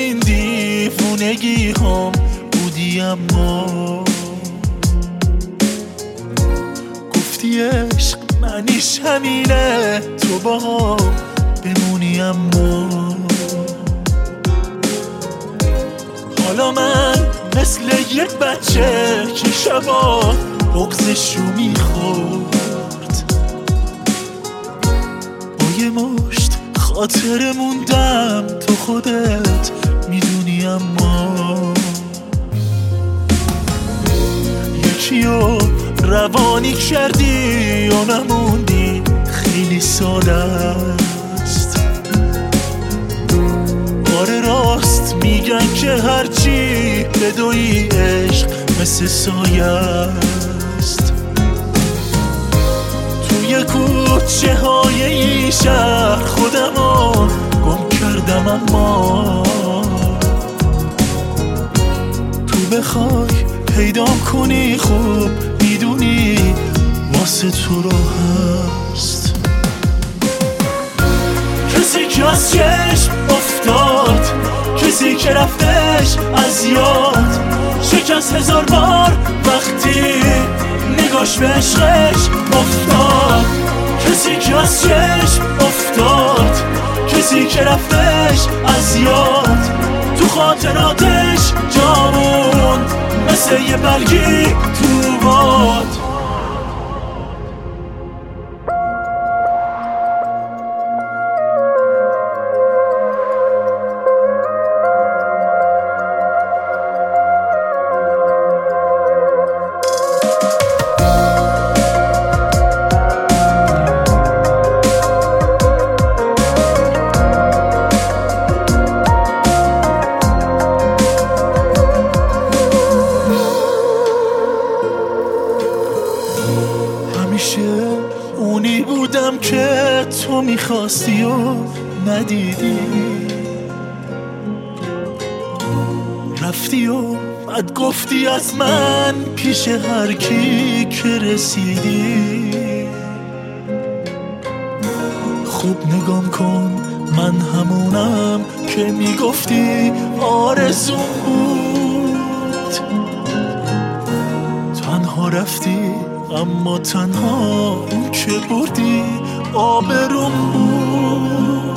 این دیوونگی هم بودی، اما گفتی عشق معنیش همینه تو با بمونی. اما حالا من مثل یک بچه که شبا بغضش رو میخورد، با یه مشت خاطر موندم تو خودت میدونی. اما یکی رو روانی کردی و نموندی، خیلی ساده است. آره راست میگن که هرچی بدوی عشق مثل سایه است. توی کوچه های این شهر خودمو گم کردم، اما تو بخوای پیدا کنی خوب میدونی واسه تو راه هست. کسی که از چشم افتاد، کسی که رفتش از یاد، شکست هزار بار وقتی نگاش به عشقش افتاد. کسی که از چشم افتاد، کسی که رفتش از یاد، تو خاطراتش جا موند مثل یه برگی تو باد. اونی بودم که تو میخواستی و ندیدی، رفتی و بعد گفتی از من پیش هر کی که رسیدی. خوب نگام کن من همونم که میگفتی آرزوم بود. تنها رفتی اما تنها اون که بردی آبروم بود.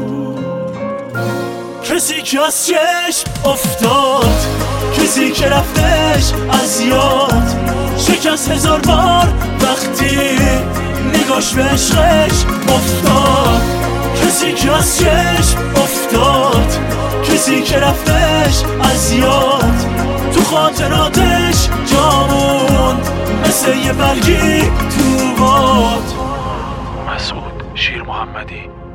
کسی که از چشم افتاد، کسی که رفتش از یاد، شکست هزار بار وقتی نگاش به عشقش افتاد. کسی که از چشم افتاد، کسی که رفتش از یاد، تو خاطراتش جا موند مثل یه برگی تو باد. مسعود شیر محمدی.